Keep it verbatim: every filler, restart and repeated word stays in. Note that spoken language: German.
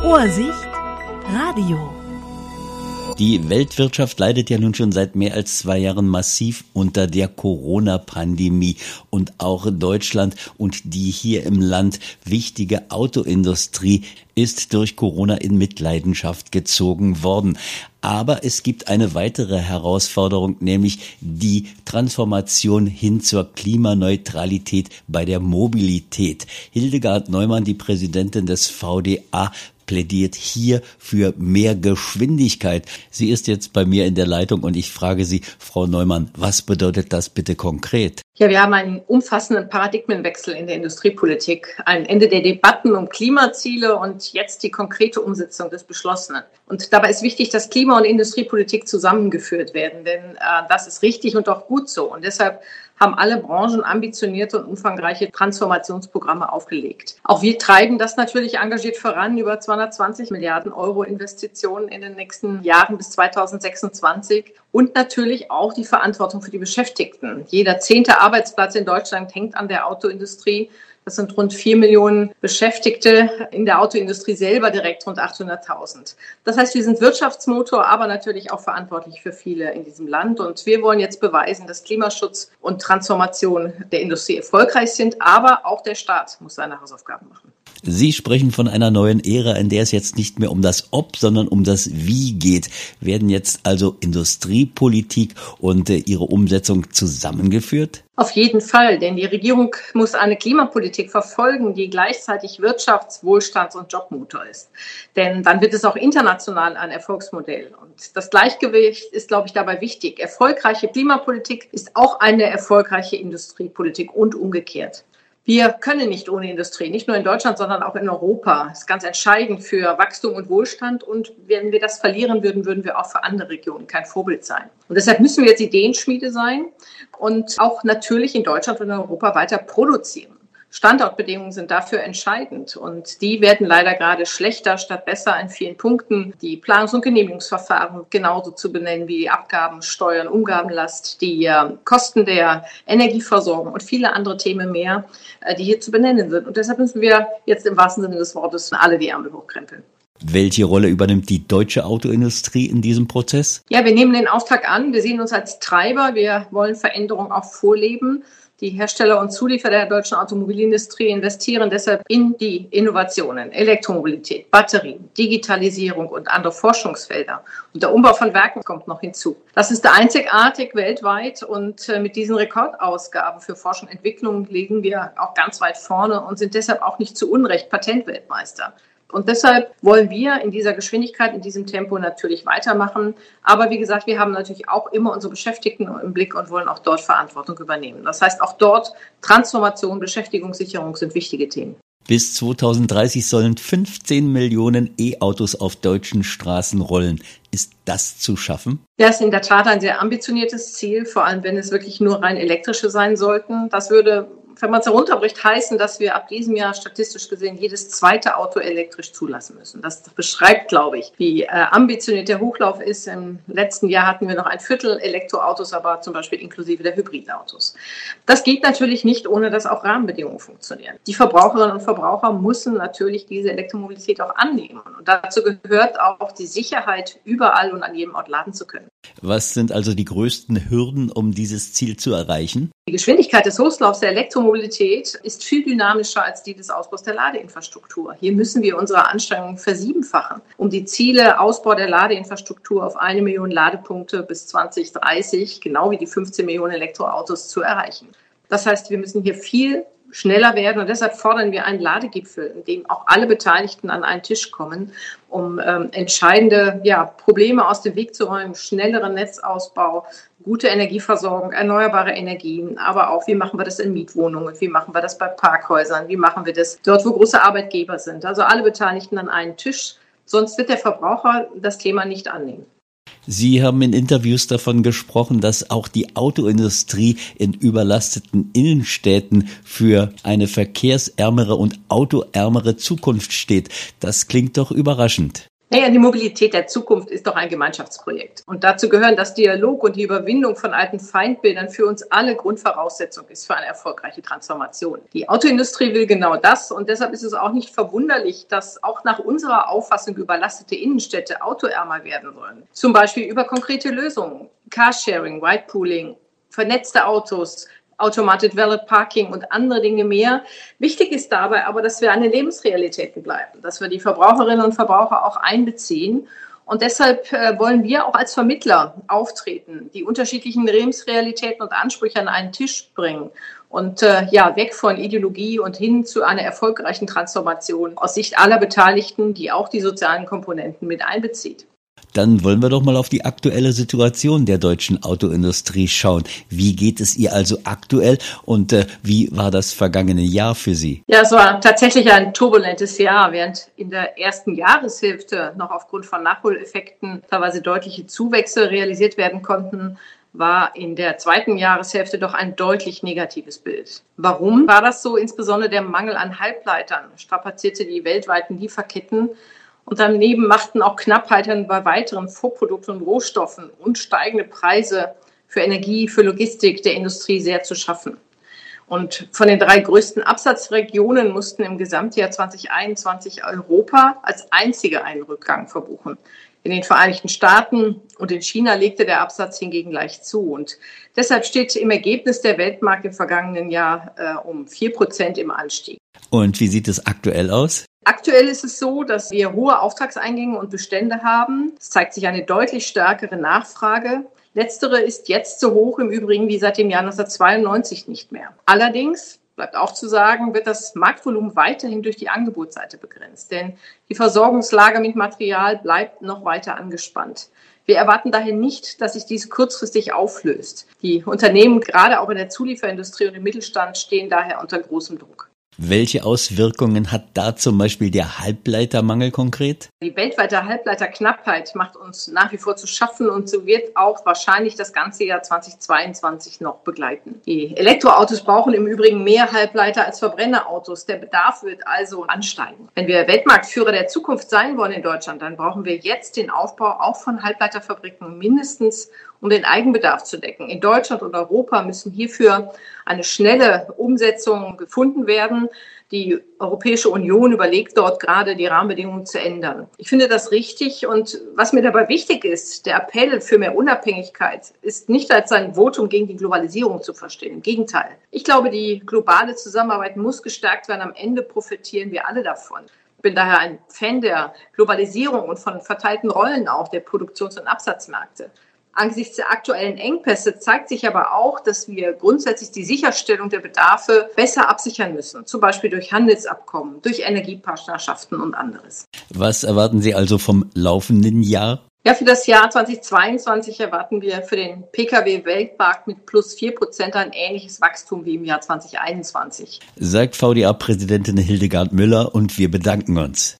Vorsicht, Radio. Die Weltwirtschaft leidet ja nun schon seit mehr als zwei Jahren massiv unter der Corona-Pandemie. Und auch Deutschland und die hier im Land wichtige Autoindustrie ist durch Corona in Mitleidenschaft gezogen worden. Aber es gibt eine weitere Herausforderung, nämlich die Transformation hin zur Klimaneutralität bei der Mobilität. Hildegard Neumann, die Präsidentin des V D A, plädiert hier für mehr Geschwindigkeit. Sie ist jetzt bei mir in der Leitung und ich frage Sie, Frau Neumann, was bedeutet das bitte konkret? Ja, wir haben einen umfassenden Paradigmenwechsel in der Industriepolitik, ein Ende der Debatten um Klimaziele und jetzt die konkrete Umsetzung des Beschlossenen. Und dabei ist wichtig, dass Klima- und Industriepolitik zusammengeführt werden, denn äh, das ist richtig und auch gut so. Und deshalb haben alle Branchen ambitionierte und umfangreiche Transformationsprogramme aufgelegt. Auch wir treiben das natürlich engagiert voran, über zweihundertzwanzig Milliarden Euro Investitionen in den nächsten Jahren bis zweitausendsechsundzwanzig und natürlich auch die Verantwortung für die Beschäftigten. Jeder zehnte Arbeitsplatz in Deutschland hängt an der Autoindustrie. Das sind rund vier Millionen Beschäftigte, in der Autoindustrie selber direkt rund achthunderttausend. Das heißt, wir sind Wirtschaftsmotor, aber natürlich auch verantwortlich für viele in diesem Land. Und wir wollen jetzt beweisen, dass Klimaschutz und Transformation der Industrie erfolgreich sind, aber auch der Staat muss seine Hausaufgaben machen. Sie sprechen von einer neuen Ära, in der es jetzt nicht mehr um das Ob, sondern um das Wie geht. Werden jetzt also Industriepolitik und äh, ihre Umsetzung zusammengeführt? Auf jeden Fall, denn die Regierung muss eine Klimapolitik verfolgen, die gleichzeitig Wirtschafts-, Wohlstands- und Jobmotor ist. Denn dann wird es auch international ein Erfolgsmodell. Und das Gleichgewicht ist, glaube ich, dabei wichtig. Erfolgreiche Klimapolitik ist auch eine erfolgreiche Industriepolitik und umgekehrt. Wir können nicht ohne Industrie, nicht nur in Deutschland, sondern auch in Europa. Das ist ganz entscheidend für Wachstum und Wohlstand. Und wenn wir das verlieren würden, würden wir auch für andere Regionen kein Vorbild sein. Und deshalb müssen wir jetzt Ideenschmiede sein und auch natürlich in Deutschland und in Europa weiter produzieren. Standortbedingungen sind dafür entscheidend und die werden leider gerade schlechter statt besser in vielen Punkten. Die Planungs- und Genehmigungsverfahren genauso zu benennen wie Abgaben, Steuern, Umgabenlast, die äh, Kosten der Energieversorgung und viele andere Themen mehr, äh, die hier zu benennen sind. Und deshalb müssen wir jetzt im wahrsten Sinne des Wortes alle die Ärmel hochkrempeln. Welche Rolle übernimmt die deutsche Autoindustrie in diesem Prozess? Ja, wir nehmen den Auftrag an. Wir sehen uns als Treiber. Wir wollen Veränderung auch vorleben. Die Hersteller und Zulieferer der deutschen Automobilindustrie investieren deshalb in die Innovationen, Elektromobilität, Batterien, Digitalisierung und andere Forschungsfelder. Und der Umbau von Werken kommt noch hinzu. Das ist einzigartig weltweit und mit diesen Rekordausgaben für Forschung und Entwicklung liegen wir auch ganz weit vorne und sind deshalb auch nicht zu Unrecht Patentweltmeister. Und deshalb wollen wir in dieser Geschwindigkeit, in diesem Tempo natürlich weitermachen. Aber wie gesagt, wir haben natürlich auch immer unsere Beschäftigten im Blick und wollen auch dort Verantwortung übernehmen. Das heißt, auch dort Transformation, Beschäftigungssicherung sind wichtige Themen. Bis zweitausenddreißig sollen fünfzehn Millionen E-Autos auf deutschen Straßen rollen. Ist das zu schaffen? Das ist in der Tat ein sehr ambitioniertes Ziel, vor allem wenn es wirklich nur rein elektrische sein sollten. Das würde, wenn man es herunterbricht, heißen, dass wir ab diesem Jahr statistisch gesehen jedes zweite Auto elektrisch zulassen müssen. Das beschreibt, glaube ich, wie äh, ambitioniert der Hochlauf ist. Im letzten Jahr hatten wir noch ein Viertel Elektroautos, aber zum Beispiel inklusive der Hybridautos. Das geht natürlich nicht, ohne dass auch Rahmenbedingungen funktionieren. Die Verbraucherinnen und Verbraucher müssen natürlich diese Elektromobilität auch annehmen. Und dazu gehört auch die Sicherheit, überall und an jedem Ort laden zu können. Was sind also die größten Hürden, um dieses Ziel zu erreichen? Die Geschwindigkeit des Hochlaufs der Elektromobilität ist viel dynamischer als die des Ausbaus der Ladeinfrastruktur. Hier müssen wir unsere Anstrengungen versiebenfachen, um die Ziele Ausbau der Ladeinfrastruktur auf eine Million Ladepunkte bis zwanzig dreißig, genau wie die fünfzehn Millionen Elektroautos, zu erreichen. Das heißt, wir müssen hier viel schneller werden und deshalb fordern wir einen Ladegipfel, in dem auch alle Beteiligten an einen Tisch kommen, um ähm, entscheidende ja, Probleme aus dem Weg zu räumen, schnelleren Netzausbau, gute Energieversorgung, erneuerbare Energien, aber auch, wie machen wir das in Mietwohnungen, wie machen wir das bei Parkhäusern, wie machen wir das dort, wo große Arbeitgeber sind. Also alle Beteiligten an einen Tisch, sonst wird der Verbraucher das Thema nicht annehmen. Sie haben in Interviews davon gesprochen, dass auch die Autoindustrie in überlasteten Innenstädten für eine verkehrsärmere und autoärmere Zukunft steht. Das klingt doch überraschend. Naja, die Mobilität der Zukunft ist doch ein Gemeinschaftsprojekt. Und dazu gehören das Dialog und die Überwindung von alten Feindbildern für uns alle Grundvoraussetzung ist für eine erfolgreiche Transformation. Die Autoindustrie will genau das und deshalb ist es auch nicht verwunderlich, dass auch nach unserer Auffassung überlastete Innenstädte autoärmer werden sollen. Zum Beispiel über konkrete Lösungen, Carsharing, Ridepooling, vernetzte Autos, Automated Valet Parking und andere Dinge mehr. Wichtig ist dabei aber, dass wir an den Lebensrealitäten bleiben, dass wir die Verbraucherinnen und Verbraucher auch einbeziehen. Und deshalb äh, wollen wir auch als Vermittler auftreten, die unterschiedlichen Lebensrealitäten und Ansprüche an einen Tisch bringen und äh, ja, weg von Ideologie und hin zu einer erfolgreichen Transformation aus Sicht aller Beteiligten, die auch die sozialen Komponenten mit einbezieht. Dann wollen wir doch mal auf die aktuelle Situation der deutschen Autoindustrie schauen. Wie geht es ihr also aktuell und äh, wie war das vergangene Jahr für Sie? Ja, es war tatsächlich ein turbulentes Jahr. Während in der ersten Jahreshälfte noch aufgrund von Nachholeffekten teilweise deutliche Zuwächse realisiert werden konnten, war in der zweiten Jahreshälfte doch ein deutlich negatives Bild. Warum war das so? Insbesondere der Mangel an Halbleitern strapazierte die weltweiten Lieferketten. Und daneben machten auch Knappheiten bei weiteren Vorprodukten und Rohstoffen und steigende Preise für Energie, für Logistik der Industrie sehr zu schaffen. Und von den drei größten Absatzregionen mussten im Gesamtjahr zwanzig einundzwanzig Europa als einzige einen Rückgang verbuchen. In den Vereinigten Staaten und in China legte der Absatz hingegen leicht zu. Und deshalb steht im Ergebnis der Weltmarkt im vergangenen Jahr äh, um vier Prozent im Anstieg. Und wie sieht es aktuell aus? Aktuell ist es so, dass wir hohe Auftragseingänge und Bestände haben. Es zeigt sich eine deutlich stärkere Nachfrage. Letztere ist jetzt so hoch im Übrigen wie seit dem Jahr neunzehnhundertzweiundneunzig nicht mehr. Allerdings, bleibt auch zu sagen, wird das Marktvolumen weiterhin durch die Angebotsseite begrenzt. Denn die Versorgungslage mit Material bleibt noch weiter angespannt. Wir erwarten daher nicht, dass sich dies kurzfristig auflöst. Die Unternehmen, gerade auch in der Zulieferindustrie und im Mittelstand, stehen daher unter großem Druck. Welche Auswirkungen hat da zum Beispiel der Halbleitermangel konkret? Die weltweite Halbleiterknappheit macht uns nach wie vor zu schaffen und so wird auch wahrscheinlich das ganze Jahr zweitausendzweiundzwanzig noch begleiten. Die Elektroautos brauchen im Übrigen mehr Halbleiter als Verbrennerautos. Der Bedarf wird also ansteigen. Wenn wir Weltmarktführer der Zukunft sein wollen in Deutschland, dann brauchen wir jetzt den Aufbau auch von Halbleiterfabriken mindestens, um den Eigenbedarf zu decken. In Deutschland und Europa müssen hierfür eine schnelle Umsetzung gefunden werden. Die Europäische Union überlegt dort gerade, die Rahmenbedingungen zu ändern. Ich finde das richtig und was mir dabei wichtig ist, der Appell für mehr Unabhängigkeit ist nicht als ein Votum gegen die Globalisierung zu verstehen. Im Gegenteil. Ich glaube, die globale Zusammenarbeit muss gestärkt werden. Am Ende profitieren wir alle davon. Ich bin daher ein Fan der Globalisierung und von verteilten Rollen auch der Produktions- und Absatzmärkte. Angesichts der aktuellen Engpässe zeigt sich aber auch, dass wir grundsätzlich die Sicherstellung der Bedarfe besser absichern müssen, zum Beispiel durch Handelsabkommen, durch Energiepartnerschaften und anderes. Was erwarten Sie also vom laufenden Jahr? Ja, für das Jahr zweitausendzweiundzwanzig erwarten wir für den Pkw-Weltmarkt mit plus vier Prozent ein ähnliches Wachstum wie im Jahr zweitausendeinundzwanzig. Sagt V D A-Präsidentin Hildegard Müller und wir bedanken uns.